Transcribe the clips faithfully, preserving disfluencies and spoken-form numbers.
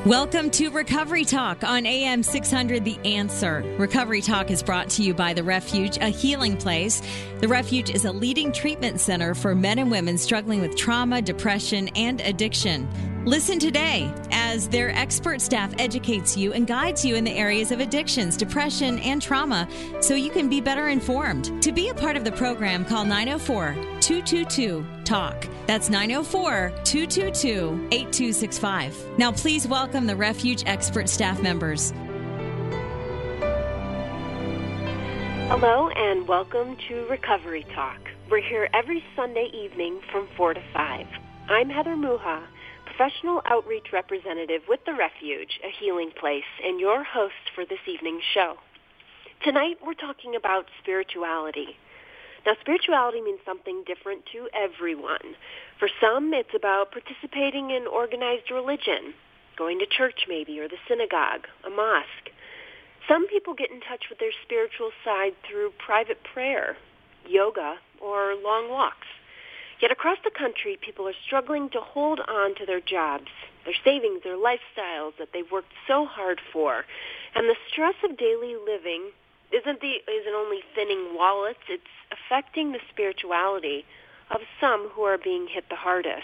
Welcome to Recovery Talk on A M six hundred The Answer. Recovery Talk is brought to you by The Refuge, a healing place. The Refuge is a leading treatment center for men and women struggling with trauma, depression, and addiction. Listen today as their expert staff educates you and guides you in the areas of addictions, depression, and trauma so you can be better informed. To be a part of the program, call nine oh four, two two two, talk. That's nine oh four, two two two, eight two six five. Now, please welcome the Refuge expert staff members. Hello and welcome to Recovery Talk. We're here every Sunday evening from four to five. I'm Heather Muha, professional outreach representative with The Refuge, a healing place, and your host for this evening's show. Tonight we're talking about spirituality. Now, spirituality means something different to everyone. For some, it's about participating in organized religion, going to church maybe, or the synagogue, a mosque. Some people get in touch with their spiritual side through private prayer, yoga, or long walks. Yet across the country, people are struggling to hold on to their jobs, their savings, their lifestyles that they've worked so hard for. And the stress of daily living isn't the isn't only thinning wallets, it's affecting the spirituality of some who are being hit the hardest.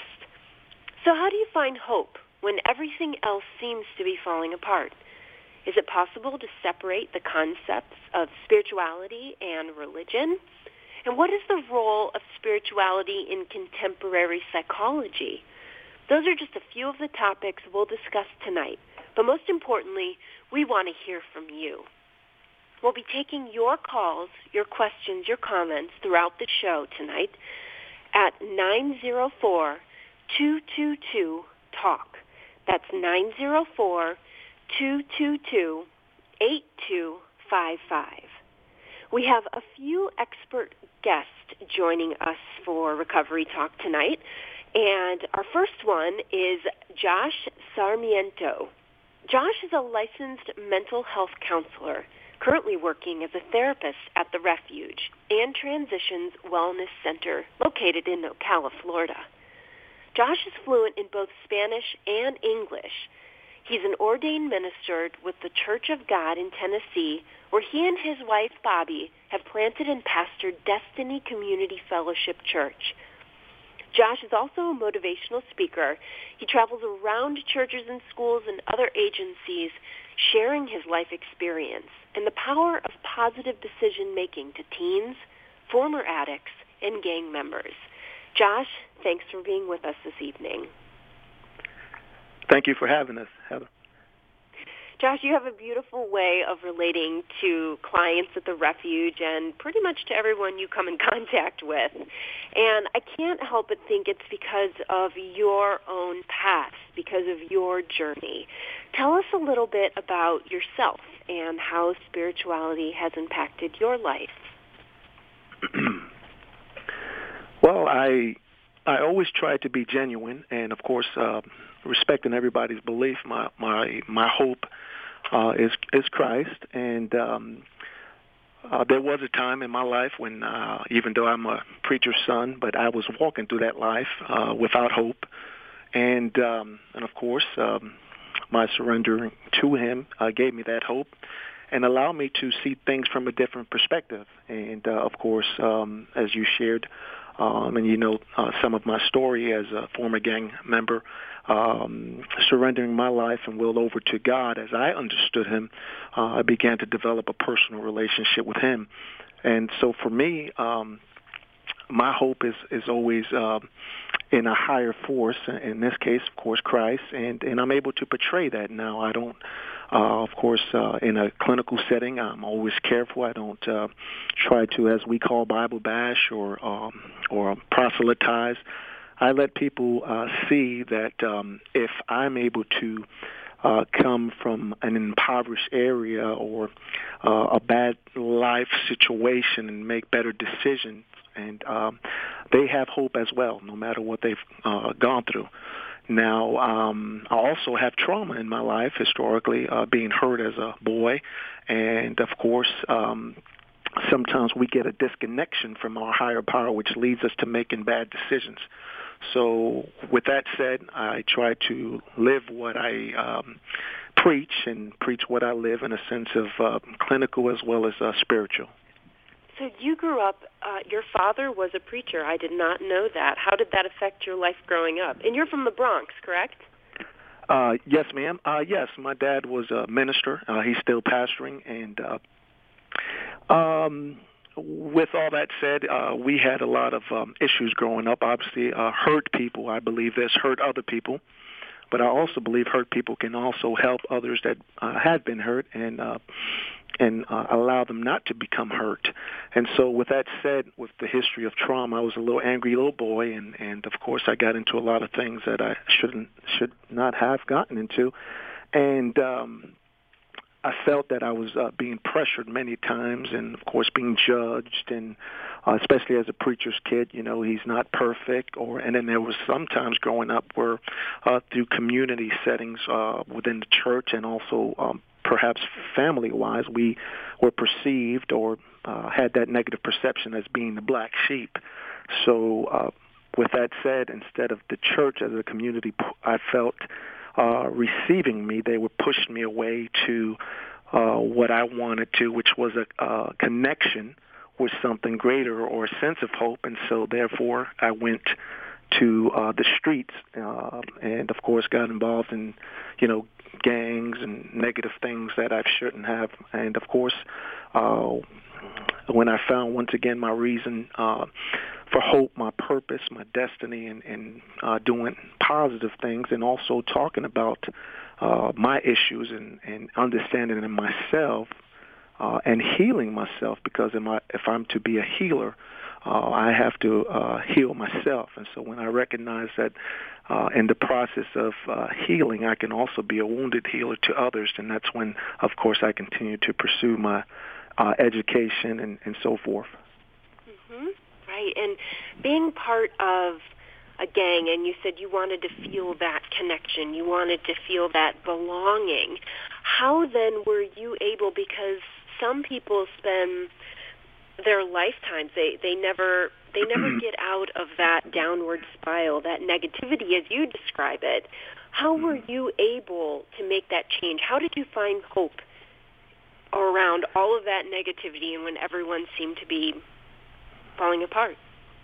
So how do you find hope when everything else seems to be falling apart? Is it possible to separate the concepts of spirituality and religion? And what is the role of spirituality in contemporary psychology? Those are just a few of the topics we'll discuss tonight. But most importantly, we want to hear from you. We'll be taking your calls, your questions, your comments throughout the show tonight at nine oh four, two two two, talk. That's nine oh four, two two two, eight two five five. We have a few expert guests joining us for Recovery Talk tonight, and our first one is Josh Sarmiento. Josh is a licensed mental health counselor, currently working as a therapist at The Refuge and Transitions Wellness Center located in Ocala, Florida. Josh is fluent in both Spanish and English. He's an ordained minister with the Church of God in Tennessee, where he and his wife, Bobby, have planted and pastored Destiny Community Fellowship Church. Josh is also a motivational speaker. He travels around churches and schools and other agencies, sharing his life experience and the power of positive decision-making to teens, former addicts, and gang members. Josh, thanks for being with us this evening. Thank you for having us, Heather. Josh, you have a beautiful way of relating to clients at the Refuge and pretty much to everyone you come in contact with. And I can't help but think it's because of your own past, because of your journey. Tell us a little bit about yourself and how spirituality has impacted your life. Well, I I always try to be genuine, and of course, uh, respecting everybody's belief. My my my hope uh, is is Christ, and um, uh, there was a time in my life when, uh, even though I'm a preacher's son, but I was walking through that life uh, without hope, and um, and of course, um, my surrendering to Him uh, gave me that hope and allowed me to see things from a different perspective. And uh, of course, um, as you shared. Um, and you know uh, some of my story as a former gang member, um, surrendering my life and will over to God as I understood Him, uh, I began to develop a personal relationship with Him. And so for me, um, my hope is, is always uh, in a higher force, in this case, of course, Christ, and, and I'm able to portray that now. I don't Uh, of course, uh, in a clinical setting, I'm always careful. I don't uh, try to, as we call, Bible bash or um, or proselytize. I let people uh, see that um, if I'm able to uh, come from an impoverished area or uh, a bad life situation and make better decisions, and um, they have hope as well, no matter what they've uh, gone through. Now, um, I also have trauma in my life, historically, uh, being hurt as a boy. And, of course, um, sometimes we get a disconnection from our higher power, which leads us to making bad decisions. So with that said, I try to live what I um, preach and preach what I live in a sense of uh, clinical as well as uh, spiritual. So you grew up, uh, your father was a preacher. I did not know that. How did that affect your life growing up? And you're from the Bronx, correct? Uh, yes, ma'am. Uh, yes, my dad was a minister. Uh, he's still pastoring. And uh, um, with all that said, uh, we had a lot of um, issues growing up. Obviously, uh, hurt people, I believe this, hurt other people. But I also believe hurt people can also help others that uh, have been hurt and uh, and uh, allow them not to become hurt. And so with that said, with the history of trauma, I was a little angry little boy, and, and of course I got into a lot of things that I shouldn't should not have gotten into. And um, I felt that I was uh, being pressured many times and, of course, being judged, and uh, especially as a preacher's kid, you know, he's not perfect. Or And then there was sometimes growing up where uh, through community settings uh, within the church and also um, perhaps family-wise, we were perceived or uh, had that negative perception as being the black sheep. So uh, with that said, instead of the church as a community, I felt uh, receiving me, they were pushing me away to uh, what I wanted to, which was a, a connection with something greater or a sense of hope. And so therefore I went to uh, the streets uh, and, of course, got involved in, you know, gangs and negative things that I shouldn't have. And, of course, uh, when I found, once again, my reason uh, for hope, my purpose, my destiny, and, and uh, doing positive things and also talking about uh, my issues and, and understanding in myself uh, and healing myself, because if, I, if I'm to be a healer, Uh, I have to uh, heal myself. And so when I recognize that uh, in the process of uh, healing, I can also be a wounded healer to others, and that's when, of course, I continue to pursue my uh, education and, and so forth. Mm-hmm. Right. And being part of a gang, and you said you wanted to feel that connection, you wanted to feel that belonging. How then were you able, because some people spend their lifetimes, they they never they never get out of that downward spiral, that negativity as you describe it. How were you able to make that change? How did you find hope around all of that negativity and when everyone seemed to be falling apart?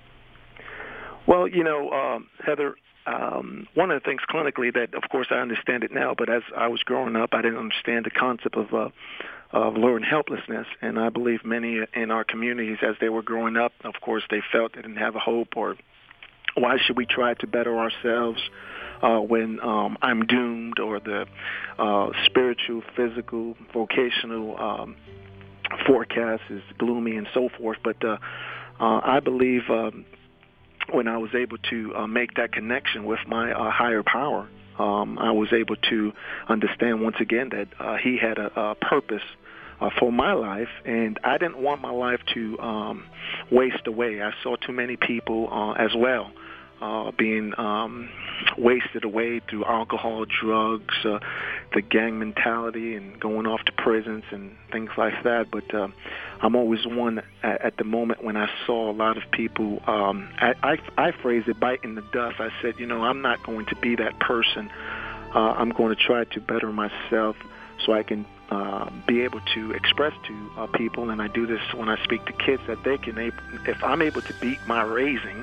Well, you know, um, Heather, um, one of the things clinically that, of course, I understand it now, but as I was growing up, I didn't understand the concept of uh, of learned helplessness, and I believe many in our communities, as they were growing up, of course, they felt they didn't have a hope, or why should we try to better ourselves uh, when um, I'm doomed, or the uh, spiritual, physical, vocational um, forecast is gloomy and so forth. But uh, uh, I believe um, when I was able to uh, make that connection with my uh, higher power, Um, I was able to understand once again that uh, he had a, a purpose uh, for my life, and I didn't want my life to um, waste away. I saw too many people uh, as well uh, being um, wasted away through alcohol, drugs, uh, the gang mentality, and going off to prisons and things like that. But uh, I'm always one at, at the moment when I saw a lot of people, um, I, I, I phrase it, biting the dust. I said, you know, I'm not going to be that person. Uh, I'm going to try to better myself so I can uh, be able to express to uh, people, and I do this when I speak to kids, that they can, if I'm able to beat my raising.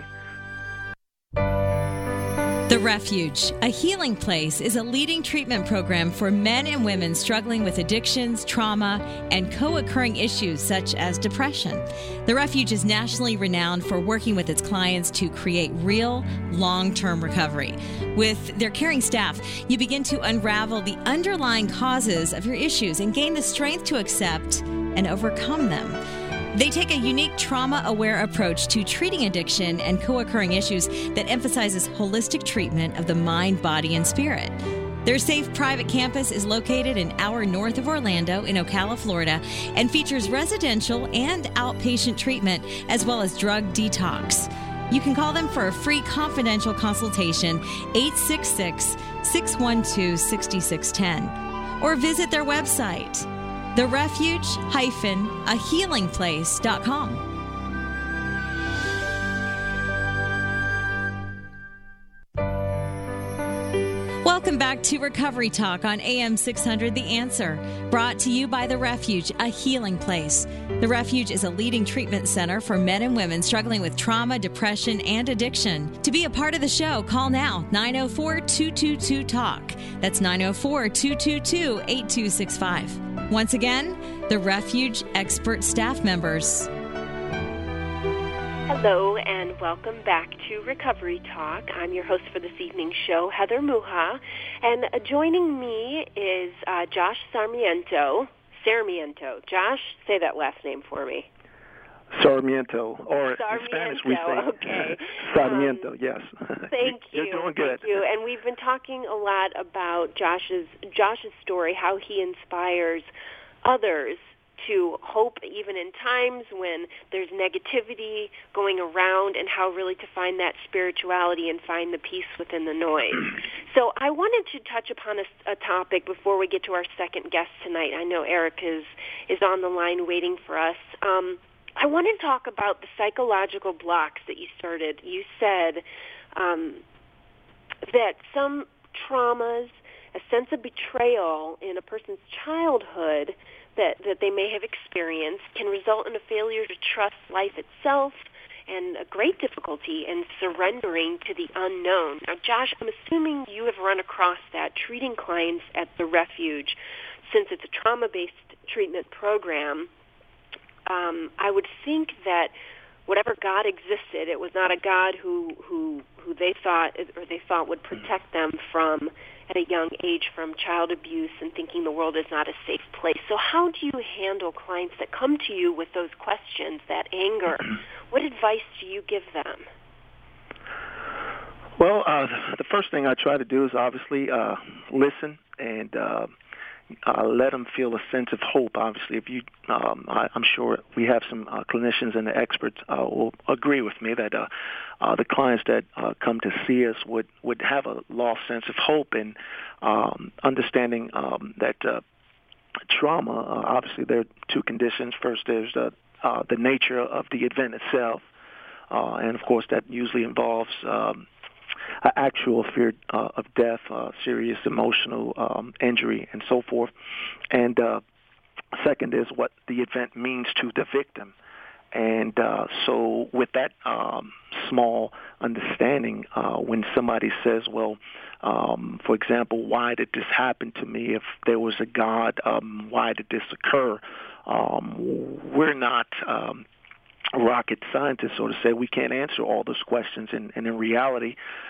The Refuge, a healing place, is a leading treatment program for men and women struggling with addictions, trauma, and co-occurring issues such as depression. The Refuge is nationally renowned for working with its clients to create real, long-term recovery. With their caring staff, you begin to unravel the underlying causes of your issues and gain the strength to accept and overcome them. They take a unique trauma-aware approach to treating addiction and co-occurring issues that emphasizes holistic treatment of the mind, body, and spirit. Their safe private campus is located an hour north of Orlando in Ocala, Florida, and features residential and outpatient treatment as well as drug detox. You can call them for a free confidential consultation, eight six six, six one two, six six one zero, or visit their website, the refuge dash a healing place dot com. Welcome back to Recovery Talk on A M six hundred The Answer, brought to you by The Refuge, a healing place. The Refuge is a leading treatment center for men and women struggling with trauma, depression, and addiction. To be a part of the show, call now, nine oh four, two two two, TALK. That's nine oh four, two two two, eight two six five. Once again, The Refuge expert staff members. Hello and welcome back to Recovery Talk. I'm your host for this evening's show, Heather Muha, and uh, joining me is uh, Josh Sarmiento. Sarmiento. Josh, say that last name for me. Sarmiento, or Sarmiento, in Spanish we say okay. Sarmiento, um, yes. Thank you. You're doing good. Thank you. And we've been talking a lot about Josh's Josh's story, how he inspires others to hope even in times when there's negativity going around, and how really to find that spirituality and find the peace within the noise. So I wanted to touch upon a, a topic before we get to our second guest tonight. I know Eric is, is on the line waiting for us. Um, I want to talk about the psychological blocks that you started. You said um, that some traumas, a sense of betrayal in a person's childhood that, that they may have experienced can result in a failure to trust life itself and a great difficulty in surrendering to the unknown. Now, Josh, I'm assuming you have run across that treating clients at the Refuge. Since it's a trauma-based treatment program, um, I would think that whatever God existed, it was not a God who, who, who they thought or they thought would protect them from at a young age from child abuse and thinking the world is not a safe place. So how do you handle clients that come to you with those questions, that anger? What advice do you give them? Well, uh, the first thing I try to do is obviously uh, listen and uh, uh, let them feel a sense of hope. Obviously, if you, um, I, I'm sure we have some uh, clinicians and the experts uh, will agree with me that uh, uh, the clients that uh, come to see us would, would have a lost sense of hope and um, understanding um, that uh, trauma, uh, obviously there are two conditions. First, there's the, uh, the nature of the event itself, uh, and of course that usually involves um, Uh, actual fear uh, of death, uh, serious emotional um, injury, and so forth. And uh, second is what the event means to the victim. And uh, so with that um, small understanding, uh, when somebody says, well, um, for example, why did this happen to me? If there was a God, um, why did this occur? Um, we're not Um, rocket scientists, so to say. We can't answer all those questions, and, and in reality,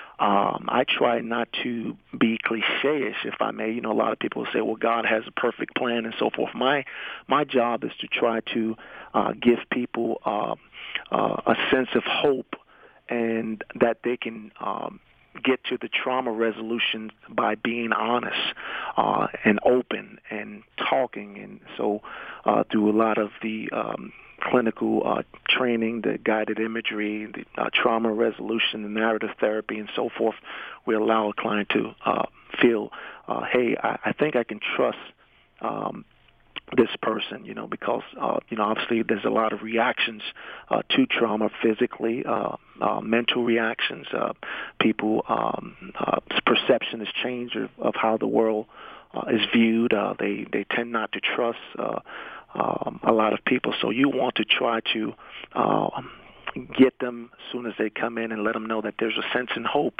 um, I try not to be cliche-ish, if I may. You know, a lot of people say, well, God has a perfect plan and so forth. My my job is to try to uh, give people uh, uh, a sense of hope and that they can um, get to the trauma resolution by being honest uh, and open and talking. And so uh, through a lot of the um, clinical uh, training, the guided imagery, the uh, trauma resolution, the narrative therapy, and so forth, we allow a client to uh, feel, uh, hey, I, I think I can trust um, this person, you know, because, uh, you know, obviously there's a lot of reactions uh, to trauma physically, uh, uh, mental reactions. Uh, people, um, uh, perception has changed of, of how the world uh, is viewed. Uh, they, they tend not to trust uh, um, a lot of people. So you want to try to uh, get them as soon as they come in and let them know that there's a sense and hope.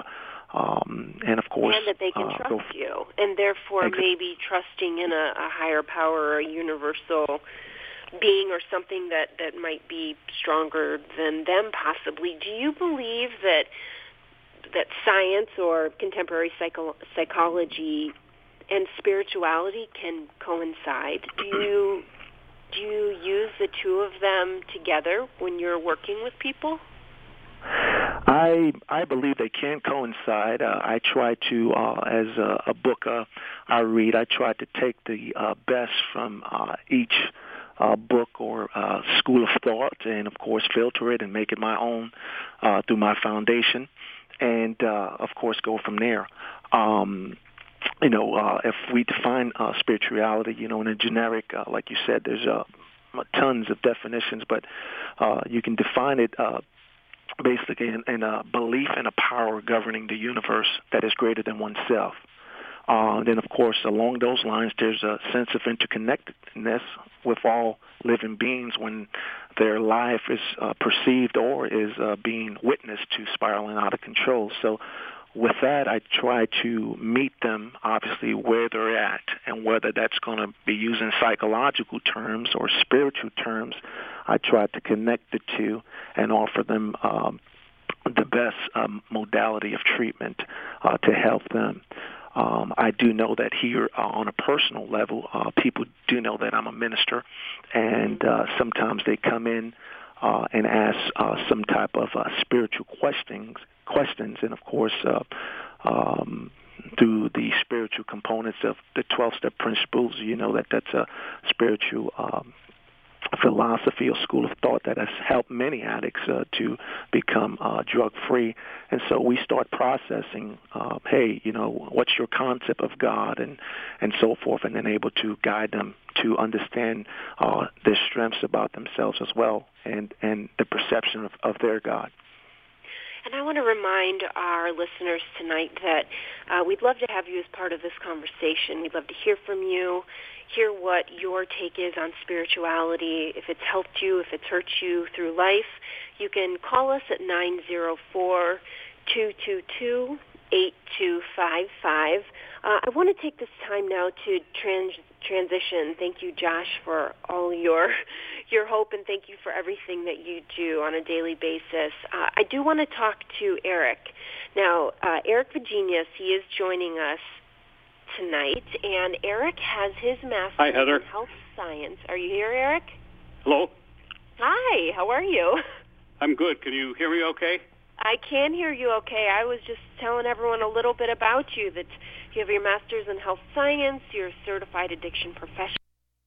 Um, and, of course, and that they can uh, trust go, you, and therefore exactly. maybe trusting in a, a higher power or a universal being or something that, that might be stronger than them possibly. Do you believe that that science or contemporary psycho- psychology and spirituality can coincide? Do you do you use the two of them together when you're working with people? I I believe they can coincide. Uh, I try to, uh, as a, a book uh, I read, I try to take the uh, best from uh, each uh, book or uh, school of thought, and of course filter it and make it my own uh, through my foundation, and uh, of course go from there. Um, you know, uh, if we define uh, spirituality, you know, in a generic, uh, like you said, there's uh, tons of definitions, but uh, you can define it uh, basically in, in a belief in a power governing the universe that is greater than oneself. Uh, then, of course, along those lines, there's a sense of interconnectedness with all living beings when their life is uh, perceived or is uh, being witnessed to spiraling out of control. So with that, I try to meet them, obviously, where they're at, and whether that's going to be using psychological terms or spiritual terms, I try to connect the two and offer them um, the best um, modality of treatment uh, to help them. Um, I do know that here uh, on a personal level, uh, people do know that I'm a minister, and uh, sometimes they come in uh, and ask uh, some type of uh, spiritual questions, questions, and of course, uh, um, through the spiritual components of the twelve-step principles, you know that that's a spiritual um, philosophy or school of thought that has helped many addicts uh, to become uh, drug-free. And so we start processing, uh, hey, you know, what's your concept of God and, and so forth, and then able to guide them to understand uh, their strengths about themselves as well and, and the perception of, of their God. And I want to remind our listeners tonight that uh, we'd love to have you as part of this conversation. We'd love to hear from you, hear what your take is on spirituality, if it's helped you, if it's hurt you through life. You can call us at nine zero four, two two two, eight two five five. Uh, I want to take this time now to trans- transition. Thank you, Josh, for all your your hope, and thank you for everything that you do on a daily basis. Uh, I do want to talk to Eric. Now, uh, Eric Virginius, he is joining us tonight, and Eric has his master's Hi, Heather. in health science. Are you here, Eric? Hello. Hi, how are you? I'm good. Can you hear me okay? I can hear you okay. I was just telling everyone a little bit about you, that you have your master's in health science, you're a certified addiction professional.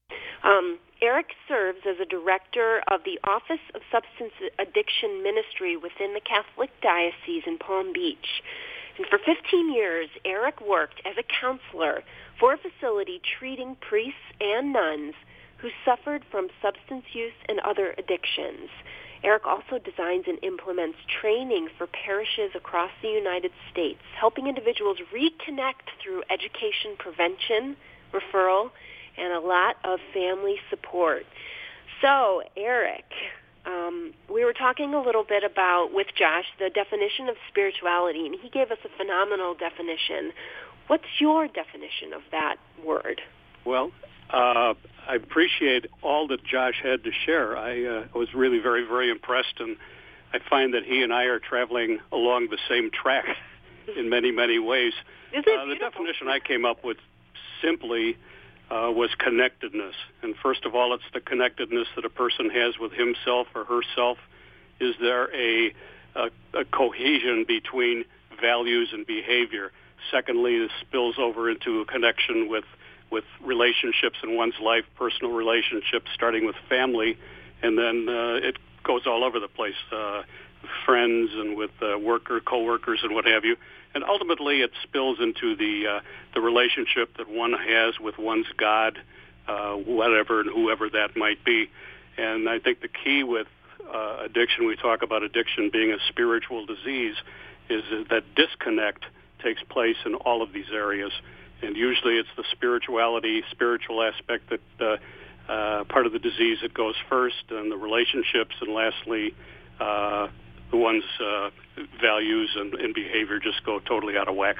Um, Eric serves as a director of the Office of Substance Addiction Ministry within the Catholic Diocese in Palm Beach. And for fifteen years, Eric worked as a counselor for a facility treating priests and nuns who suffered from substance use and other addictions. Eric also designs and implements training for parishes across the United States, helping individuals reconnect through education, prevention, referral, and a lot of family support. So, Eric, um, we were talking a little bit about, with Josh, the definition of spirituality, and he gave us a phenomenal definition. What's your definition of that word? Well, uh, I appreciate all that Josh had to share. I uh, was really very, very impressed, and I find that he and I are traveling along the same track in many, many ways. Isn't it uh, the beautiful? definition I came up with simply uh, was connectedness. And first of all, it's the connectedness that a person has with himself or herself. Is there a, a, a cohesion between values and behavior? Secondly, this spills over into a connection with with relationships in one's life, personal relationships, starting with family, and then uh, it goes all over the place, uh, friends and with uh, worker, co-workers and what have you. And ultimately it spills into the uh, the relationship that one has with one's God, uh, whatever and whoever that might be. And I think the key with uh, addiction, we talk about addiction being a spiritual disease, is that disconnect takes place in all of these areas. And usually it's the spirituality, spiritual aspect that uh, uh, part of the disease that goes first, and the relationships, and lastly, uh, the one's uh, values and, and behavior just go totally out of whack.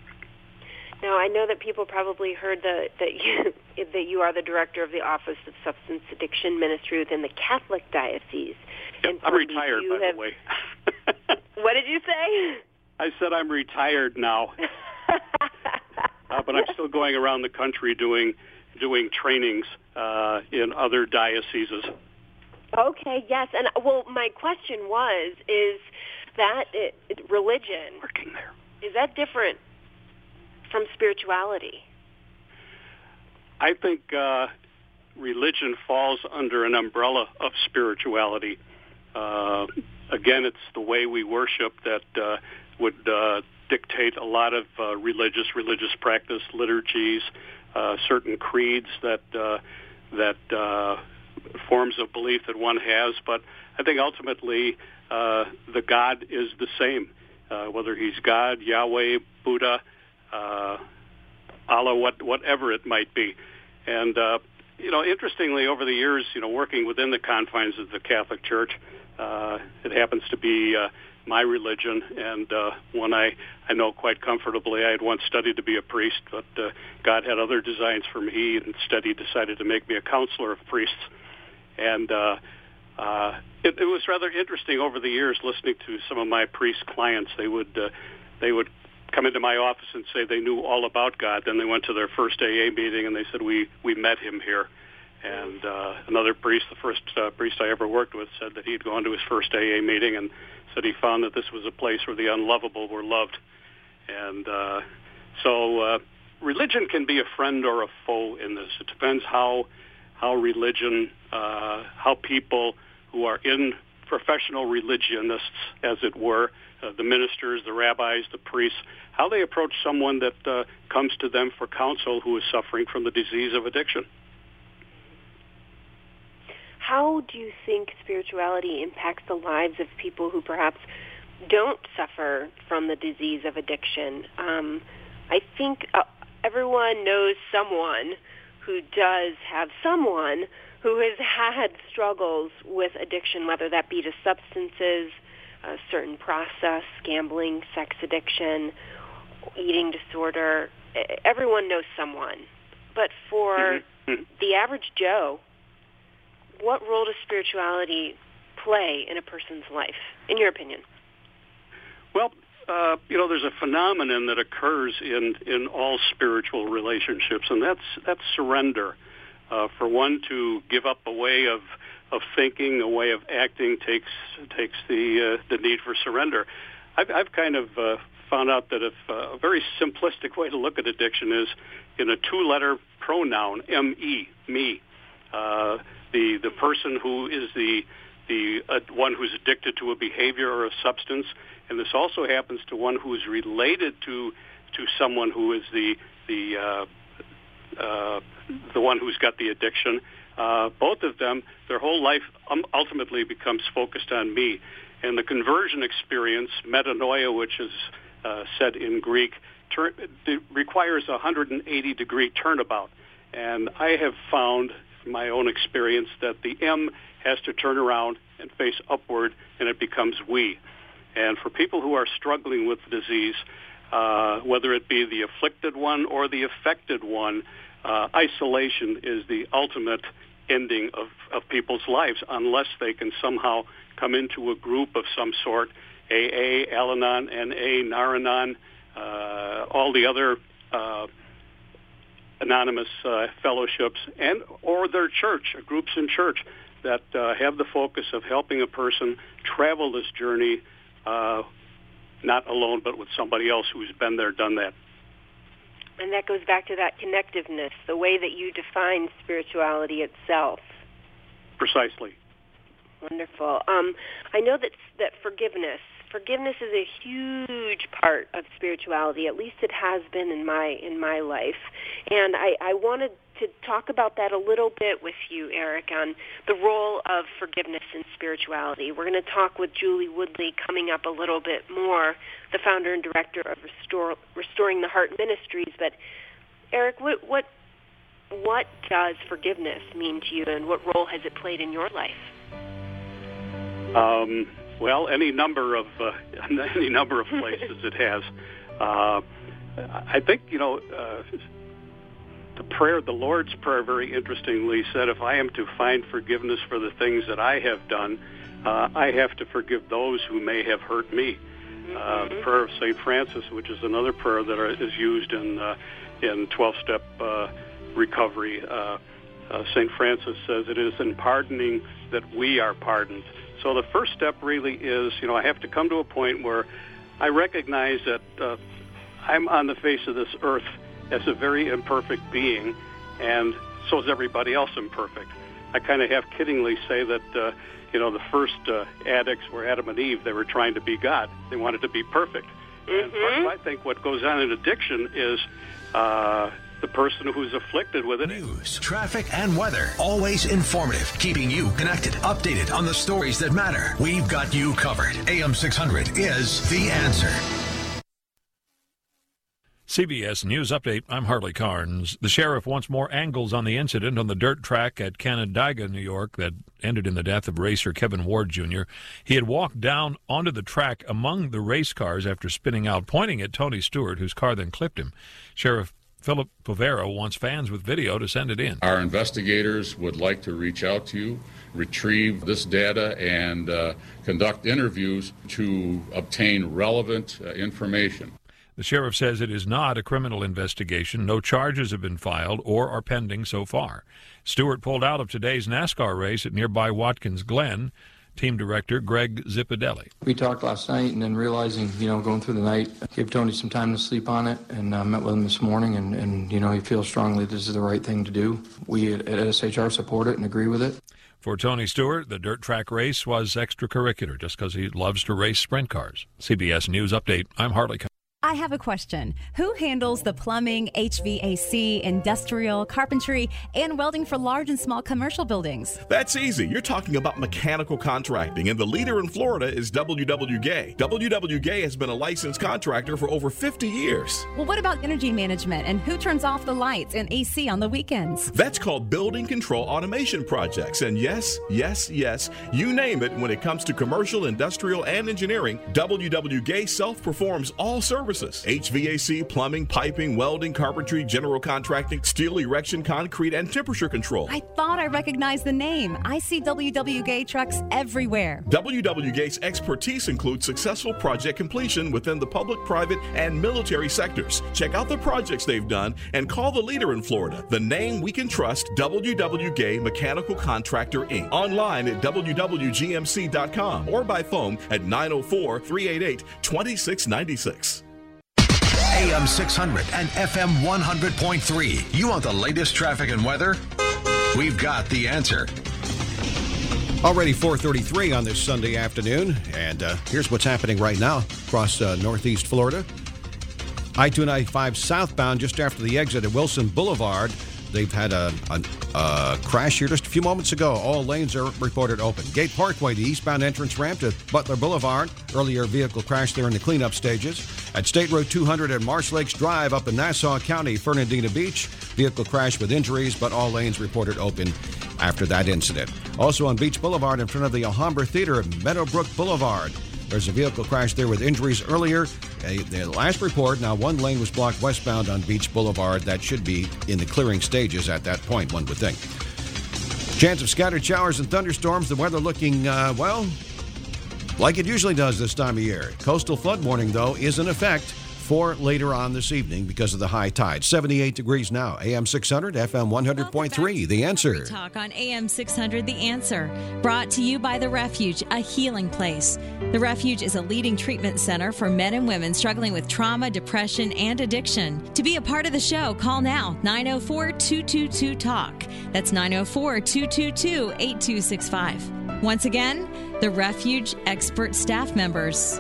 Now, I know that people probably heard the, that you that you are the director of the Office of Substance Addiction Ministry within the Catholic Diocese. Yep, I'm retired, by have... the way. What did you say? I said I'm retired now. Uh, but I'm still going around the country doing doing trainings uh, in other dioceses. Okay, yes, and well, my question was: is that it, it, religion working there? Is that different from spirituality? I think uh, religion falls under an umbrella of spirituality. Uh, again, it's the way we worship that uh, would. Uh, dictate a lot of uh, religious religious practice, liturgies, uh, certain creeds that uh, that uh, forms of belief that one has. But I think ultimately uh, the God is the same, uh, whether he's God, Yahweh, Buddha, uh, follow what whatever it might be. And, uh, you know, interestingly, over the years, you know, working within the confines of the Catholic Church, uh, it happens to be uh, my religion, and uh, one I, I know quite comfortably. I had once studied to be a priest, but uh, God had other designs for me, and instead he decided to make me a counselor of priests. And uh, uh, it, it was rather interesting over the years listening to some of my priest clients. They would uh, they would come into my office and say they knew all about God. Then they went to their first A A meeting and they said, we, we met him here. And uh, another priest, the first uh, priest I ever worked with, said that he'd gone to his first A A meeting and said he found that this was a place where the unlovable were loved. And uh, so uh, religion can be a friend or a foe in this. It depends how how religion, uh, how people who are in professional religionists, as it were, uh, the ministers, the rabbis, the priests, how they approach someone that uh, comes to them for counsel who is suffering from the disease of addiction. How do you think spirituality impacts the lives of people who perhaps don't suffer from the disease of addiction? Um, I think uh, everyone knows someone who does have someone who has had struggles with addiction, whether that be to substances, a certain process, gambling, sex addiction, eating disorder. Everyone knows someone. But for mm-hmm. the average Joe, what role does spirituality play in a person's life, in your opinion? Well, uh, you know, there's a phenomenon that occurs in, in all spiritual relationships, and that's that's surrender. Uh, for one to give up a way of, of thinking, a way of acting, takes takes the uh, the need for surrender. I've, I've kind of uh, found out that if uh, a very simplistic way to look at addiction is in a two-letter pronoun, M E, me. Uh, the the person who is the the uh, one who's addicted to a behavior or a substance, and this also happens to one who is related to to someone who is the the uh, uh, the one who's got the addiction. Uh, both of them, their whole life um, ultimately becomes focused on me, and the conversion experience, metanoia, which is uh, said in Greek, tur- requires a one hundred eighty degree turnabout. And I have found my own experience that the M has to turn around and face upward, and it becomes we. And for people who are struggling with the disease, uh, whether it be the afflicted one or the affected one, uh, isolation is the ultimate ending of, of people's lives unless they can somehow come into a group of some sort, A A, Al-Anon, N A, Nar-Anon, uh, all the other uh anonymous uh, fellowships, and or their church, groups in church that uh, have the focus of helping a person travel this journey, uh, not alone, but with somebody else who's been there, done that. And that goes back to that connectiveness, the way that you define spirituality itself. Precisely. Wonderful. Um, I know that that forgiveness. Forgiveness is a huge part of spirituality. At least it has been in my in my life. And I, I wanted to talk about that a little bit with you, Eric, on the role of forgiveness in spirituality. We're going to talk with Julie Woodley coming up a little bit more, the founder and director of Restore, Restoring the Heart Ministries. But, Eric, what, what what does forgiveness mean to you, and what role has it played in your life? Um. Well, any number of uh, any number of places it has. Uh, I think you know uh, the prayer, the Lord's Prayer, very interestingly said, "If I am to find forgiveness for the things that I have done, uh, I have to forgive those who may have hurt me." Mm-hmm. Uh, the prayer of Saint Francis, which is another prayer that are, is used in uh, in twelve-step uh, recovery. Uh, uh, Saint Francis says, "It is in pardoning that we are pardoned." So the first step really is, you know, I have to come to a point where I recognize that uh, I'm on the face of this earth as a very imperfect being, and so is everybody else imperfect. I kind of half kiddingly say that, uh, you know, the first uh, addicts were Adam and Eve. They were trying to be God. They wanted to be perfect. Mm-hmm. And part of, I think, what goes on in addiction is uh, the person who's afflicted with it. News, traffic, and weather. Always informative, keeping you connected, updated on the stories that matter. We've got you covered. A M six hundred is The Answer. C B S News Update, I'm Harley Carnes. The sheriff wants more angles on the incident on the dirt track at Canandaigua, New York, that ended in the death of racer Kevin Ward, Junior He had walked down onto the track among the race cars after spinning out, pointing at Tony Stewart, whose car then clipped him. Sheriff Philip Povero wants fans with video to send it in. Our investigators would like to reach out to you, retrieve this data, and uh, conduct interviews to obtain relevant uh, information. The sheriff says it is not a criminal investigation. No charges have been filed or are pending so far. Stewart pulled out of today's NASCAR race at nearby Watkins Glen. Team director Greg Zipadelli. We talked last night, and then realizing, you know, going through the night, gave Tony some time to sleep on it, and uh, met with him this morning, and, and, you know, he feels strongly this is the right thing to do. We at, at S H R support it and agree with it. For Tony Stewart, the dirt track race was extracurricular just because he loves to race sprint cars. C B S News Update, I'm Harley. I have a question. Who handles the plumbing, H V A C, industrial, carpentry, and welding for large and small commercial buildings? That's easy. You're talking about mechanical contracting, and the leader in Florida is W W Gay. W W Gay has been a licensed contractor for over fifty years. Well, what about energy management, and who turns off the lights and A C on the weekends? That's called building control automation projects. And yes, yes, yes, you name it, when it comes to commercial, industrial, and engineering, W W Gay self-performs all services. H V A C, plumbing, piping, welding, carpentry, general contracting, steel erection, concrete, and temperature control. I thought I recognized the name. I see W W Gay trucks everywhere. W W Gay's expertise includes successful project completion within the public, private, and military sectors. Check out the projects they've done and call the leader in Florida, the name we can trust, W W Gay Mechanical Contractor, Incorporated. Online at W W G M C dot com or by phone at nine oh four, three eight eight, two six nine six. A M six hundred and F M one hundred point three. You want the latest traffic and weather? We've got the answer. Already four thirty-three on this Sunday afternoon, and uh, here's what's happening right now across uh, northeast Florida. I two ninety-five southbound just after the exit at Wilson Boulevard. They've had a, a, a crash here just a few moments ago. All lanes are reported open. Gate Parkway, the eastbound entrance ramp to Butler Boulevard. Earlier vehicle crash there in the cleanup stages. At State Road two hundred and Marsh Lakes Drive up in Nassau County, Fernandina Beach. Vehicle crash with injuries, but all lanes reported open after that incident. Also on Beach Boulevard in front of the Alhambra Theater at Meadowbrook Boulevard. There's a vehicle crash there with injuries earlier. A, the last report, now one lane was blocked westbound on Beach Boulevard. That should be in the clearing stages at that point, one would think. Chance of scattered showers and thunderstorms. The weather looking, uh, well, like it usually does this time of year. Coastal flood warning, though, is in effect for later on this evening because of the high tide. seventy-eight degrees now. A M six hundred, F M one hundred point three. The Answer. Talk on A M six hundred, The Answer. Brought to you by The Refuge, a healing place. The Refuge is a leading treatment center for men and women struggling with trauma, depression, and addiction. To be a part of the show, call now, nine oh four, two two two, TALK. That's nine oh four, two two two, eight two six five. Once again, The Refuge expert staff members.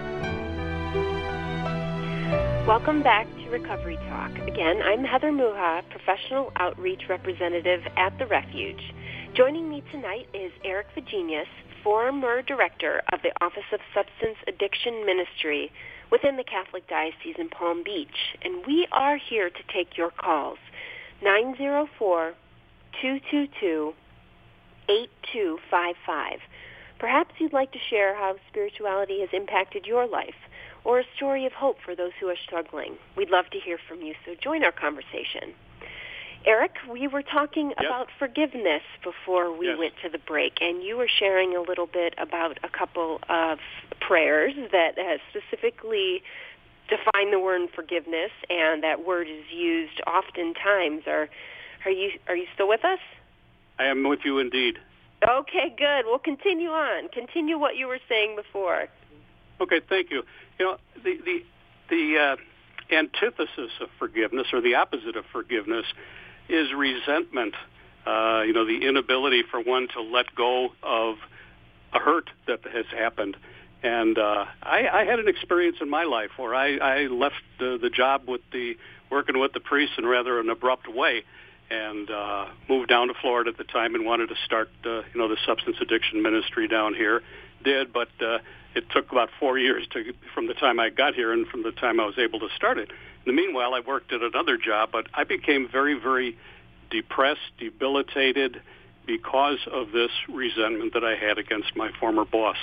Welcome back to Recovery Talk. Again, I'm Heather Muha, Professional Outreach Representative at The Refuge. Joining me tonight is Eric Virginius, former Director of the Office of Substance Addiction Ministry within the Catholic Diocese in Palm Beach. And we are here to take your calls. nine oh four, two two two, eight two five five. Perhaps you'd like to share how spirituality has impacted your life, or a story of hope for those who are struggling. We'd love to hear from you, so join our conversation. Eric, we were talking yep. about forgiveness before we yes. went to the break, and you were sharing a little bit about a couple of prayers that uh, specifically define the word forgiveness, and that word is used oftentimes. Are, are you are you still with us? I am with you indeed. Okay, good. We'll continue on. Continue what you were saying before. Okay, thank you. You know, the the the uh, antithesis of forgiveness, or the opposite of forgiveness, is resentment. Uh, you know, the inability for one to let go of a hurt that has happened. And uh, I, I had an experience in my life where I, I left the, the job with the working with the priests in rather an abrupt way, and uh, moved down to Florida at the time and wanted to start, uh, you know, the substance addiction ministry down here. Did, but uh, it took about four years to from the time I got here and from the time I was able to start it. In the meanwhile, I worked at another job, but I became very, very depressed, debilitated because of this resentment that I had against my former boss.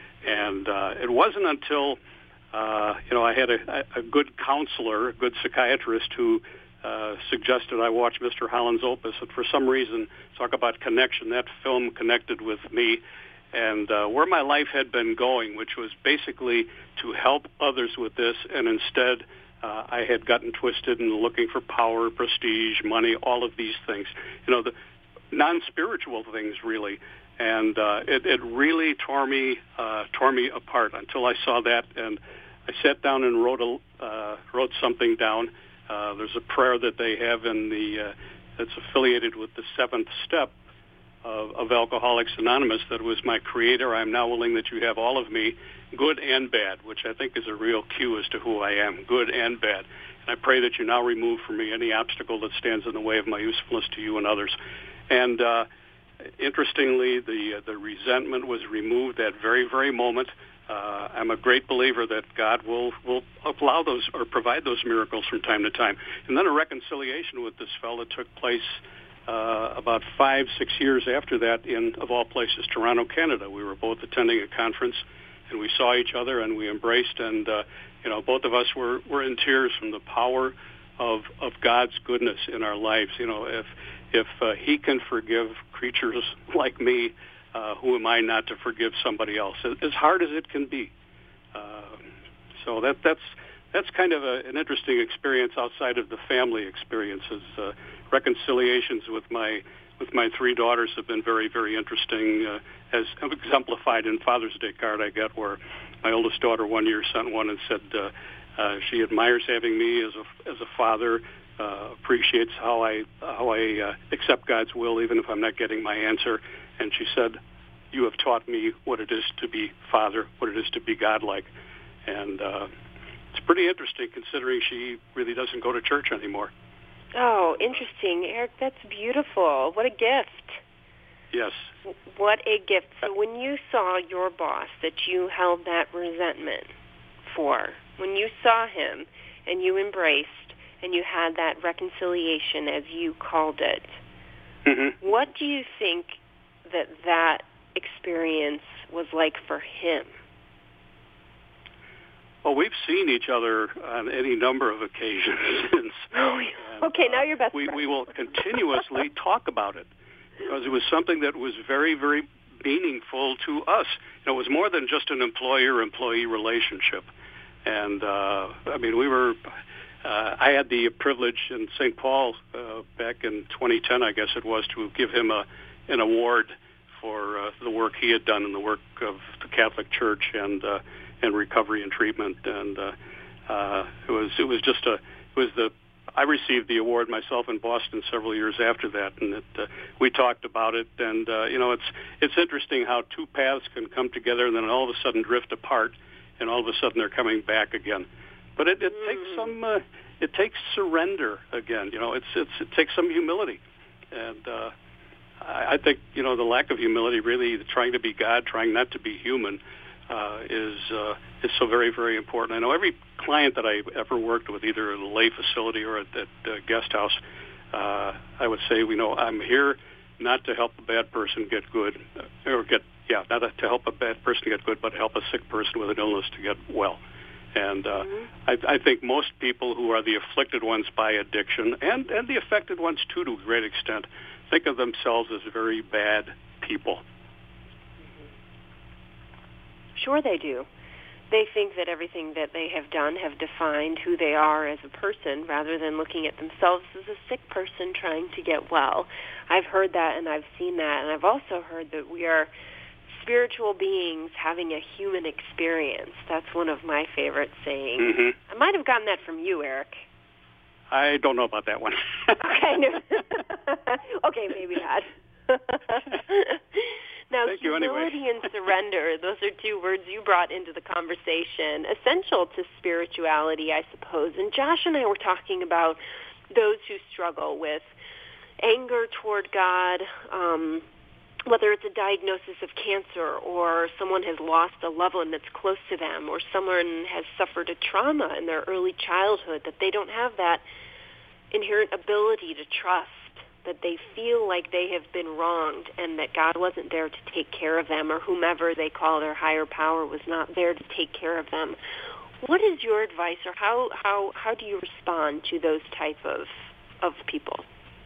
And uh, it wasn't until, uh, you know, I had a, a good counselor, a good psychiatrist who uh, suggested I watch Mister Holland's Opus. And for some reason, talk about connection, that film connected with me. And uh, where my life had been going, which was basically to help others with this, and instead uh, I had gotten twisted and looking for power, prestige, money, all of these things. You know, the non-spiritual things, really. And uh, it, it really tore me uh, tore me apart until I saw that, and I sat down and wrote a, uh, wrote something down. Uh, there's a prayer that they have in the uh, that's affiliated with the seventh step of, of Alcoholics Anonymous. That was my Creator. I'm now willing that you have all of me, good and bad, which I think is a real cue as to who I am, good and bad. And I pray that you now remove from me any obstacle that stands in the way of my usefulness to you and others. And uh, interestingly, the uh, the resentment was removed that very, very moment. Uh, I'm a great believer that God will, will allow those or provide those miracles from time to time. And then a reconciliation with this fellow took place uh, about five, six years after that in, of all places, Toronto, Canada. We were both attending a conference, and we saw each other, and we embraced, and, uh, you know, both of us were, were in tears from the power of, of God's goodness in our lives. You know, if If uh, he can forgive creatures like me, uh, who am I not to forgive somebody else? As hard as it can be. Uh, so that that's that's kind of a, an interesting experience outside of the family experiences. Uh, reconciliations with my with my three daughters have been very, very interesting, uh, as exemplified in Father's Day card I got, where my oldest daughter one year sent one and said uh, uh, she admires having me as a as a father. Uh, appreciates how I how I uh, accept God's will, even if I'm not getting my answer. And she said, "You have taught me what it is to be Father, what it is to be godlike." And uh, it's pretty interesting, considering she really doesn't go to church anymore. Oh, interesting, Eric. That's beautiful. What a gift. Yes. What a gift. So when you saw your boss that you held that resentment for, when you saw him and you embraced, and you had that reconciliation, as you called it, mm-hmm. What do you think that that experience was like for him? Well, we've seen each other on any number of occasions since. Oh, and, okay, now you're best we, friends. We will continuously talk about it, because it was something that was very, very meaningful to us. You know, it was more than just an employer-employee relationship. And, uh, I mean, we were... Uh, I had the privilege in Saint Paul uh, back in twenty ten, I guess it was, to give him a, an award for uh, the work he had done in the work of the Catholic Church and uh, and recovery and treatment. And uh, uh, it was it was just a it was the I received the award myself in Boston several years after that, and it, uh, we talked about it. And uh, you know, it's it's interesting how two paths can come together and then all of a sudden drift apart, and all of a sudden they're coming back again. But it, it mm. takes some, uh, it takes surrender again. You know, it's it's it takes some humility, and uh, I, I think you know the lack of humility, really trying to be God, trying not to be human, uh, is uh, is so very, very important. I know every client that I ever worked with, either at a lay facility or at that uh, guest house, uh, I would say, you know, I'm here not to help a bad person get good, or get yeah, not to help a bad person get good, but to help a sick person with an illness to get well. And uh, mm-hmm. I, I think most people who are the afflicted ones by addiction, and, and the affected ones too to a great extent, think of themselves as very bad people. Sure they do. They think that everything that they have done have defined who they are as a person, rather than looking at themselves as a sick person trying to get well. I've heard that and I've seen that, and I've also heard that we are spiritual beings having a human experience. That's one of my favorite sayings. Mm-hmm. I might have gotten that from you, Eric. I don't know about that one. Okay, no. Okay, maybe not. Now, Thank humility you anyway. and surrender, those are two words you brought into the conversation, essential to spirituality, I suppose. And Josh and I were talking about those who struggle with anger toward God, um, whether it's a diagnosis of cancer or someone has lost a loved one that's close to them or someone has suffered a trauma in their early childhood, that they don't have that inherent ability to trust, that they feel like they have been wronged and that God wasn't there to take care of them, or whomever they call their higher power was not there to take care of them. What is your advice, or how, how, how do you respond to those type of, of people?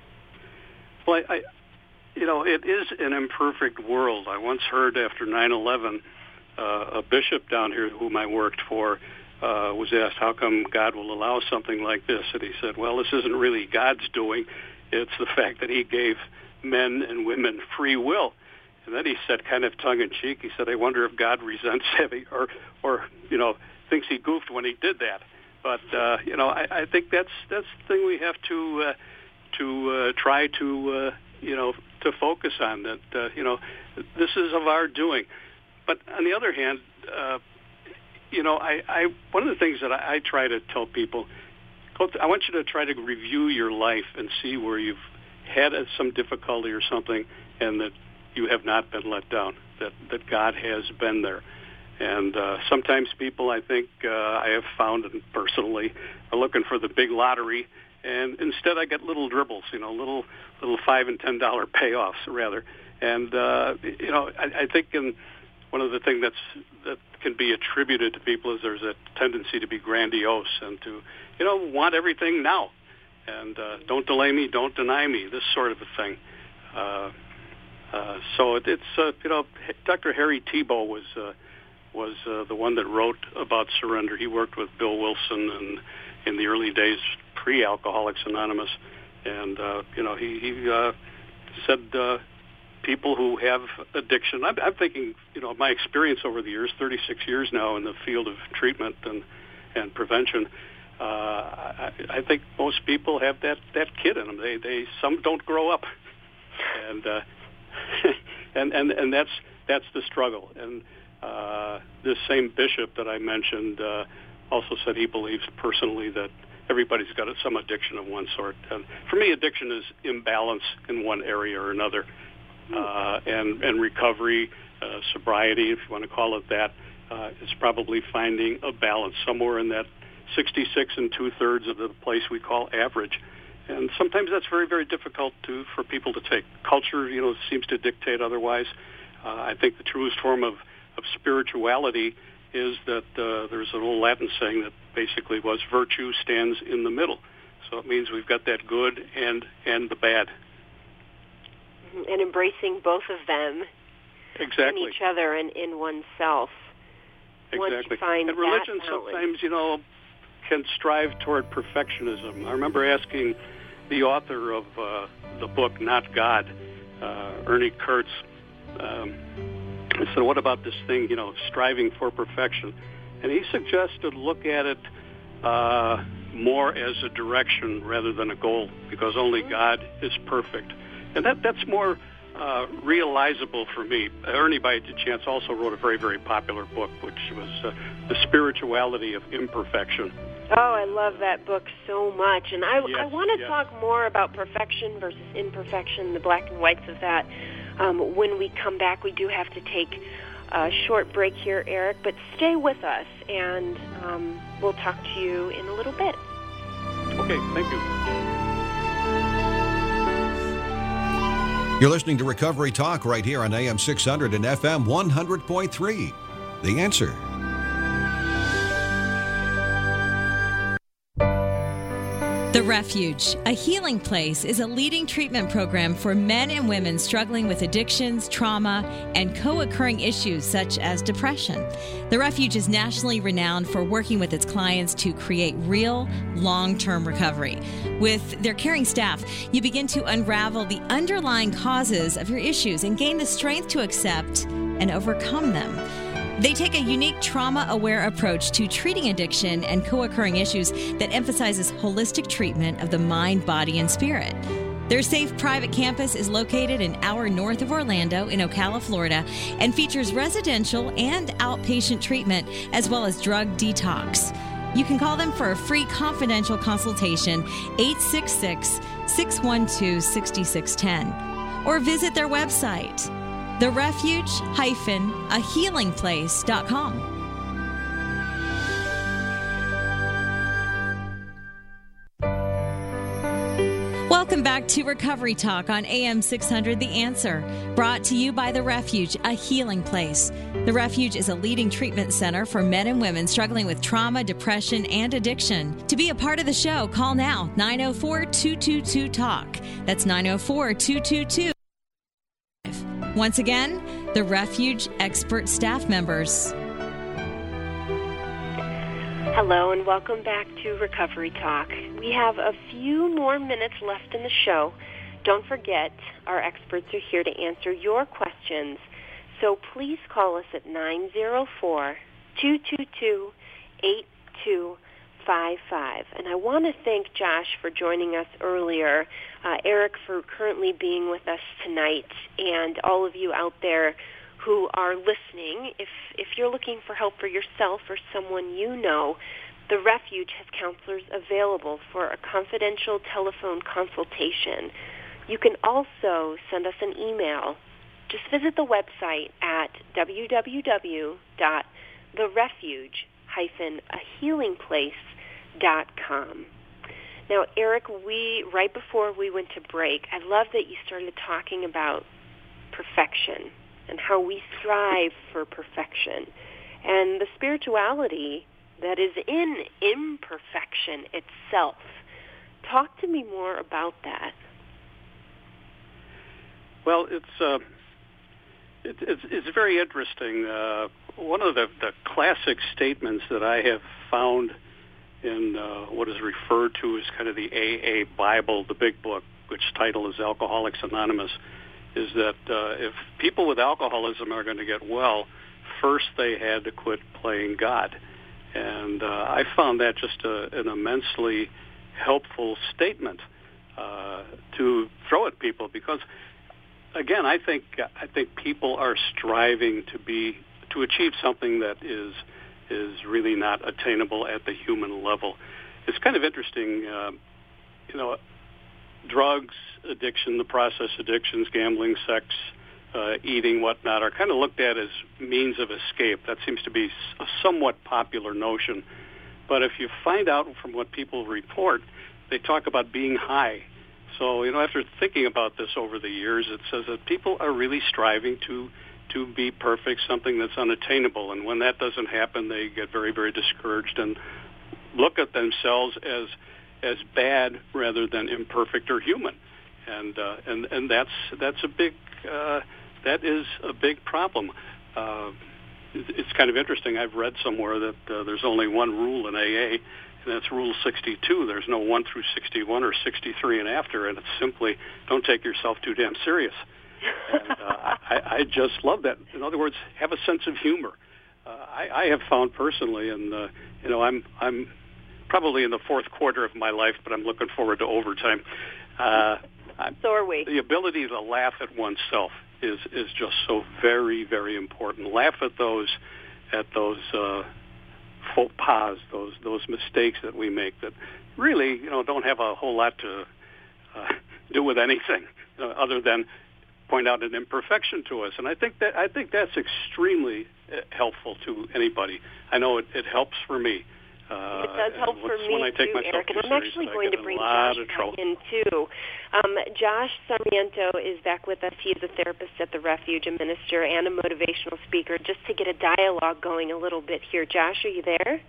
Well, I, I, you know, it is an imperfect world. I once heard after nine eleven, uh, a bishop down here whom I worked for uh, was asked, how come God will allow something like this? And he said, well, this isn't really God's doing. It's the fact that he gave men and women free will. And then he said, kind of tongue-in-cheek, he said, I wonder if God resents heavy or, or you know, thinks he goofed when he did that. But, uh, you know, I, I think that's that's the thing we have to uh, to uh, try to, uh, you know, to focus on, that, uh, you know, this is of our doing. But on the other hand, uh, you know, I, I one of the things that I, I try to tell people, I want you to try to review your life and see where you've had some difficulty or something and that you have not been let down, that, that God has been there. And uh, sometimes people, I think, uh, I have found personally, are looking for the big lottery, and instead I get little dribbles, you know, little little five and ten dollar payoffs rather. And uh, you know, I, I think in one of the things that's that can be attributed to people is there's a tendency to be grandiose and to, you know, want everything now, and uh, don't delay me, don't deny me, this sort of a thing. Uh, uh, so it, it's uh, you know, Doctor Harry Tiebout was. Uh, was uh, the one that wrote about surrender. He worked with Bill Wilson and in the early days pre-Alcoholics Anonymous, and uh, you know he, he uh, said uh, people who have addiction. I'm, I'm thinking, you know, my experience over the years, thirty-six years now in the field of treatment and and prevention. Uh, I, I think most people have that, that kid in them. They they some don't grow up, and uh, and and and that's that's the struggle. And Uh, this same bishop that I mentioned uh, also said he believes personally that everybody's got some addiction of one sort. And for me, addiction is imbalance in one area or another. Uh, and, and recovery, uh, sobriety, if you want to call it that, uh, is probably finding a balance somewhere in that sixty-six and two-thirds of the place we call average. And sometimes that's very, very difficult to for people to take. Culture, you know, seems to dictate otherwise. Uh, I think the truest form of of spirituality is that uh, there's an old Latin saying that basically was virtue stands in the middle. So it means we've got that good and and the bad. And embracing both of them exactly. in each other and in oneself. Exactly. Once you find and religion that sometimes, you know, can strive toward perfectionism. I remember asking the author of uh, the book, Not God, uh, Ernie Kurtz, um, I said, what about this thing, you know, striving for perfection? And he suggested look at it uh, more as a direction rather than a goal, because only God is perfect. And that that's more uh, realizable for me. Ernie, by chance, also wrote a very, very popular book, which was uh, The Spirituality of Imperfection. Oh, I love that book so much. And I, yes, I want to yes. talk more about perfection versus imperfection, the black and whites of that. Um, when we come back, we do have to take a short break here, Eric, but stay with us, and um, we'll talk to you in a little bit. Okay, thank you. You're listening to Recovery Talk right here on A M six hundred and F M one hundred point three. The Answer. The Refuge, a healing place, is a leading treatment program for men and women struggling with addictions, trauma, and co-occurring issues such as depression. The Refuge is nationally renowned for working with its clients to create real, long-term recovery. With their caring staff, you begin to unravel the underlying causes of your issues and gain the strength to accept and overcome them. They take a unique trauma-aware approach to treating addiction and co-occurring issues that emphasizes holistic treatment of the mind, body, and spirit. Their safe private campus is located an hour north of Orlando in Ocala, Florida, and features residential and outpatient treatment as well as drug detox. You can call them for a free confidential consultation, eight six six, six one two, six six one zero, or visit their website, the refuge dash a healing place dot com. Welcome back to Recovery Talk on A M six hundred The Answer, brought to you by The Refuge, a healing place. The Refuge is a leading treatment center for men and women struggling with trauma, depression, and addiction. To be a part of the show, call now, nine oh four, two two two, talk. That's nine oh four, two two two. Once again, The Refuge expert staff members. Hello and welcome back to Recovery Talk. We have a few more minutes left in the show. Don't forget, our experts are here to answer your questions. So please call us at nine oh four, two two two, eight two five five. And I want to thank Josh for joining us earlier, uh, Eric for currently being with us tonight, and all of you out there who are listening. If if you're looking for help for yourself or someone you know, the Refuge has counselors available for a confidential telephone consultation. You can also send us an email. Just visit the website at w w w dot the refuge dash a healing place dot com. Now, Eric, we right before we went to break, I love that you started talking about perfection and how we strive for perfection, and the spirituality that is in imperfection itself. Talk to me more about that. Well, it's uh, it, it's, it's very interesting. Uh, one of the, the classic statements that I have found in uh, what is referred to as kind of the A A Bible, the big book, which title is Alcoholics Anonymous, is that uh, if people with alcoholism are going to get well, first they had to quit playing God. And uh, I found that just a, an immensely helpful statement uh, to throw at people, because, again, I think I think people are striving to be to achieve something that is is really not attainable at the human level. It's kind of interesting, uh, you know, drugs, addiction, the process addictions, gambling, sex, uh, eating, whatnot, are kind of looked at as means of escape. That seems to be a somewhat popular notion. But if you find out from what people report, they talk about being high. So, you know, after thinking about this over the years, it says that people are really striving to to be perfect, something that's unattainable. And when that doesn't happen, they get very, very discouraged and look at themselves as as bad rather than imperfect or human. And uh, and and that's that's a big uh, that is a big problem. Uh, it's kind of interesting. I've read somewhere that uh, there's only one rule in A A, and that's Rule sixty-two. There's no one through sixty-one or sixty-three and after, and it's simply don't take yourself too damn serious. And uh, I, I just love that. In other words, have a sense of humor. Uh, I, I have found personally, and uh, you know, I'm I'm probably in the fourth quarter of my life, but I'm looking forward to overtime. Uh, so are we. The ability to laugh at oneself is is just so very, very important. Laugh at those at those uh, faux pas, those those mistakes that we make that really, you know, don't have a whole lot to uh, do with anything uh, other than point out an imperfection to us. And I think that I think that's extremely helpful to anybody. I know it, it helps for me. Uh, it does help for me when I take too, Eric. And I'm actually going to bring Josh back in too. Um, Josh Sarmiento is back with us. He is a therapist at the Refuge, a minister, and a motivational speaker. Just to get a dialogue going a little bit here. Josh, are you there?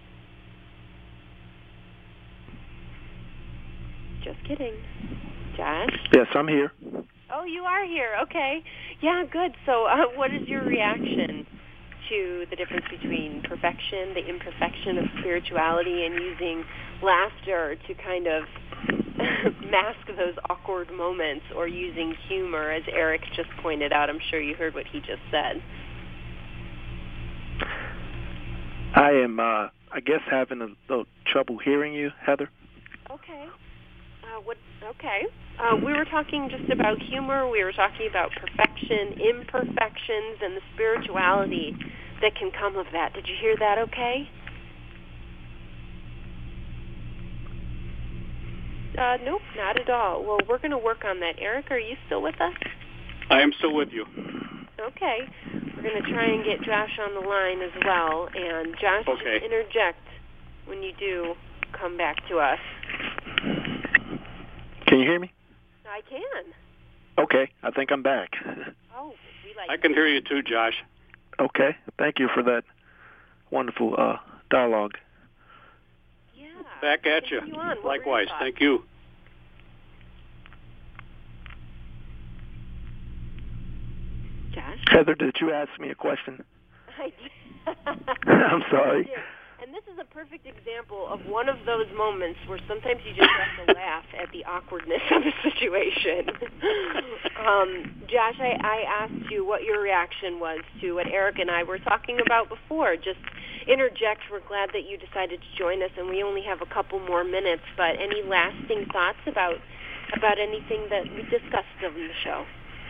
Just kidding. Josh? Yes, I'm here. Oh, you are here. Okay. Yeah, good. So uh, what is your reaction to the difference between perfection, the imperfection of spirituality, and using laughter to kind of mask those awkward moments, or using humor, as Eric just pointed out? I'm sure you heard what he just said. I am, uh, I guess, having a little trouble hearing you, Heather. Okay. Uh, what? Okay. Uh, we were talking just about humor. We were talking about perfection, imperfections, and the spirituality that can come of that. Did you hear that okay? Uh, nope, not at all. Well, we're going to work on that. Eric, are you still with us? I am still with you. Okay. We're going to try and get Josh on the line as well. And Josh, okay. just interject when you do come back to us. Can you hear me? I can. Okay. I think I'm back. Oh, we like I can hear you too, Josh. Okay. Thank you for that wonderful uh, dialogue. Yeah. Back at you. you on. Likewise. Thank you. Josh? Heather, did you ask me a question? I did. I'm sorry. And this is a perfect example of one of those moments where sometimes you just have to laugh at the awkwardness of a situation. um, Josh, I, I asked you what your reaction was to what Eric and I were talking about before. Just interject. We're glad that you decided to join us, and we only have a couple more minutes. But any lasting thoughts about about anything that we discussed on the show?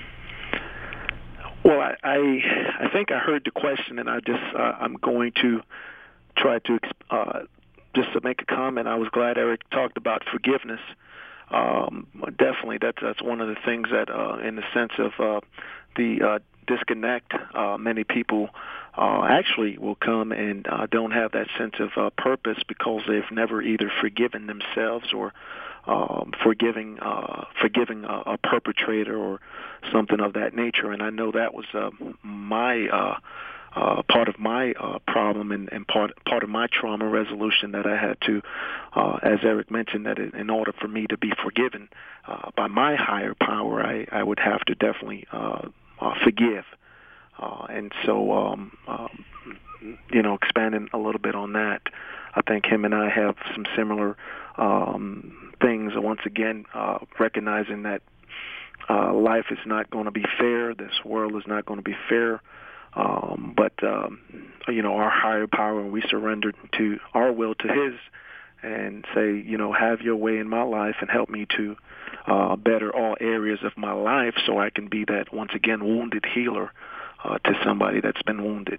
Well, I, I I think I heard the question, and I just uh, I'm going to try to uh, just to make a comment. I was glad Eric talked about forgiveness. Um, definitely, that's that's one of the things that, uh, in the sense of uh, the uh, disconnect, uh, many people uh, actually will come and uh, don't have that sense of uh, purpose because they've never either forgiven themselves or Um, forgiving uh, forgiving a, a perpetrator or something of that nature. And I know that was uh, my uh, uh, part of my uh, problem and, and part part of my trauma resolution that I had to, uh, as Eric mentioned, that in order for me to be forgiven uh, by my higher power, I, I would have to definitely uh, uh, forgive. Uh, and so, um, uh, you know, expanding a little bit on that, I think him and I have some similar um, things. Once again, uh, recognizing that uh, life is not going to be fair. This world is not going to be fair. Um, but, um, you know, our higher power, and we surrender to our will to his and say, you know, have your way in my life and help me to uh, better all areas of my life so I can be that, once again, wounded healer uh, to somebody that's been wounded.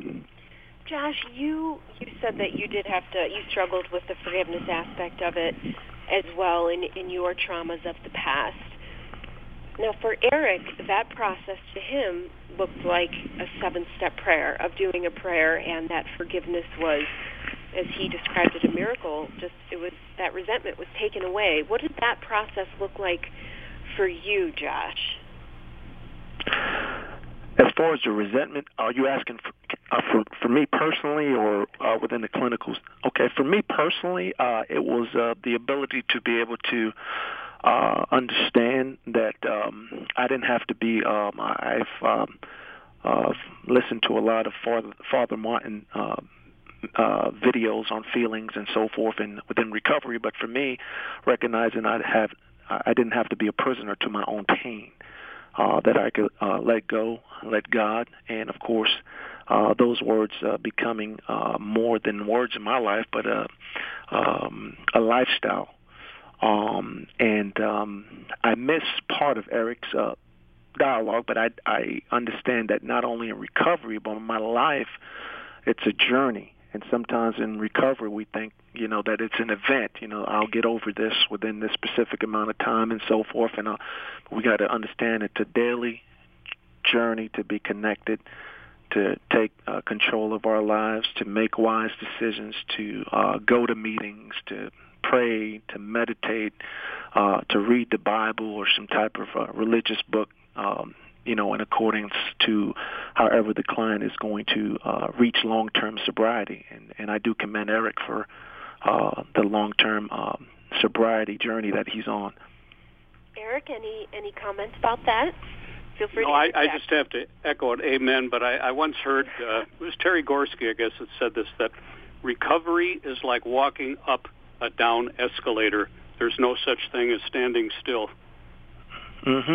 Josh, you you said that you did have to, you struggled with the forgiveness aspect of it as well in, in your traumas of the past. Now, for Eric, that process to him looked like a seven-step prayer of doing a prayer, and that forgiveness was, as he described it, a miracle. Just it was that resentment was taken away. What did that process look like for you, Josh? As far as the resentment, are you asking for uh, for, for me personally or uh, within the clinicals? Okay, for me personally, uh, it was uh, the ability to be able to uh, understand that um, I didn't have to be. Um, I've um, uh, listened to a lot of Father, Father Martin uh, uh, videos on feelings and so forth, and within recovery. But for me, recognizing I have, I didn't have to be a prisoner to my own pain. Uh, that I could uh, let go, let God, and of course, uh, those words uh, becoming uh, more than words in my life, but uh, um, a lifestyle. Um, and um, I miss part of Eric's uh, dialogue, but I, I understand that not only in recovery, but in my life, it's a journey. And sometimes in recovery, we think, you know, that it's an event. You know, I'll get over this within this specific amount of time and so forth. And uh, we got to understand it's a daily journey to be connected, to take uh, control of our lives, to make wise decisions, to uh, go to meetings, to pray, to meditate, uh, to read the Bible or some type of uh, religious book, um, you know, in accordance to however the client is going to uh, reach long-term sobriety. And, and I do commend Eric for uh, the long-term um, sobriety journey that he's on. Eric, any any comments about that? Feel free no, to I, I just have to echo it, amen, but I, I once heard, uh, it was Terry Gorski, I guess, that said this, that recovery is like walking up a down escalator. There's no such thing as standing still. Mm-hmm.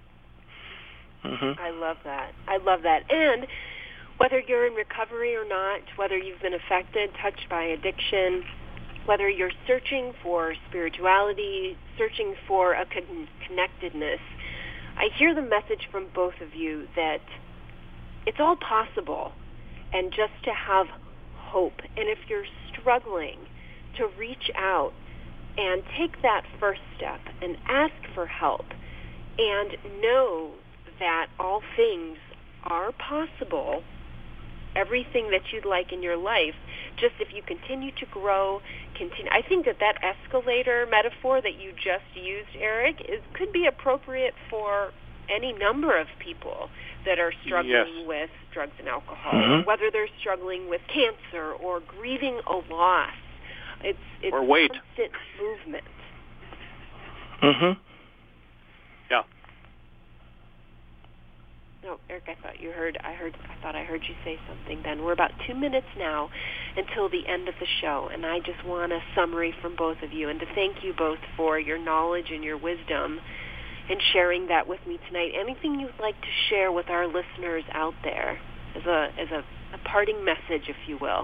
Mm-hmm. I love that. I love that. And whether you're in recovery or not, whether you've been affected, touched by addiction, whether you're searching for spirituality, searching for a con- connectedness, I hear the message from both of you that it's all possible, and just to have hope. And if you're struggling, to reach out and take that first step and ask for help and know that all things are possible, everything that you'd like in your life, just if you continue to grow, continue. I think that that escalator metaphor that you just used, Eric, is could be appropriate for any number of people that are struggling yes. with drugs and alcohol, mm-hmm. whether they're struggling with cancer or grieving a loss. It's, it's or weight. constant movement. Mm-hmm. Yeah. No, Eric, I thought you heard. I heard. I thought I heard you say something. Then we're about two minutes now until the end of the show, and I just want a summary from both of you and to thank you both for your knowledge and your wisdom and sharing that with me tonight. Anything you'd like to share with our listeners out there as a as a, a parting message, if you will?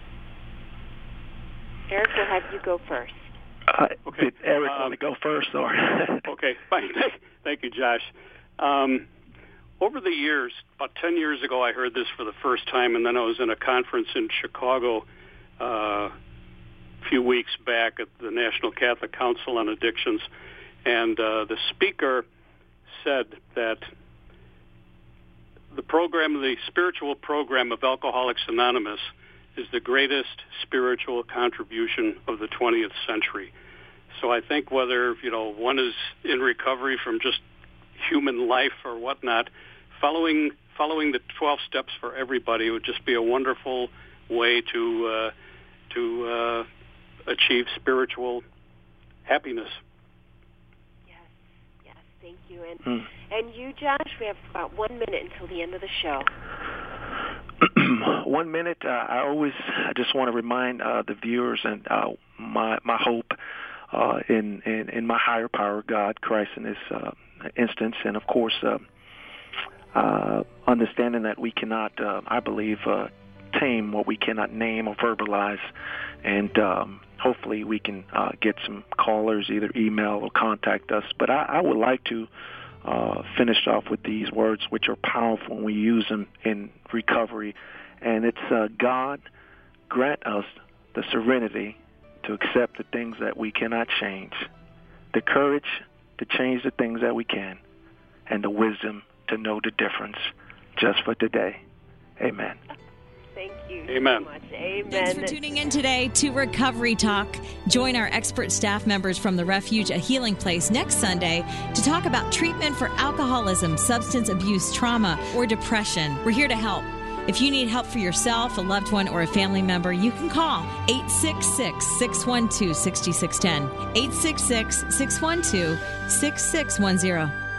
Eric, we'll have you go first. Uh, okay. Did Eric um, want to go first, or? Okay, fine. Thank you, Josh. Um, over the years, about ten years ago, I heard this for the first time, and then I was in a conference in Chicago uh, a few weeks back at the National Catholic Council on Addictions, and uh, the speaker said that the program, the spiritual program of Alcoholics Anonymous, is the greatest spiritual contribution of the twentieth century. So I think whether, you know, one is in recovery from just human life or whatnot, following following the twelve steps for everybody would just be a wonderful way to uh, to uh, achieve spiritual happiness. Yes, yes, thank you. And mm. and you, Josh, we have about one minute until the end of the show. One minute. Uh, I always I just want to remind uh, the viewers and uh, my my hope uh, in, in in my higher power, God, Christ, in this uh, instance, and of course, uh, uh, understanding that we cannot, uh, I believe, uh, tame what we cannot name or verbalize, and um, hopefully we can uh, get some callers, either email or contact us. But I, I would like to uh, finish off with these words, which are powerful when we use them in recovery, and it's uh, God, grant us the serenity to accept the things that we cannot change, the courage to change the things that we can, and the wisdom to know the difference just for today. Amen. Thank you Amen. so much. Amen. Thanks for tuning in today to Recovery Talk. Join our expert staff members from the Refuge, a healing place, next Sunday to talk about treatment for alcoholism, substance abuse, trauma, or depression. We're here to help. If you need help for yourself, a loved one, or a family member, you can call eight six six, six one two, six six one zero, eight six six, six one two, six six one zero.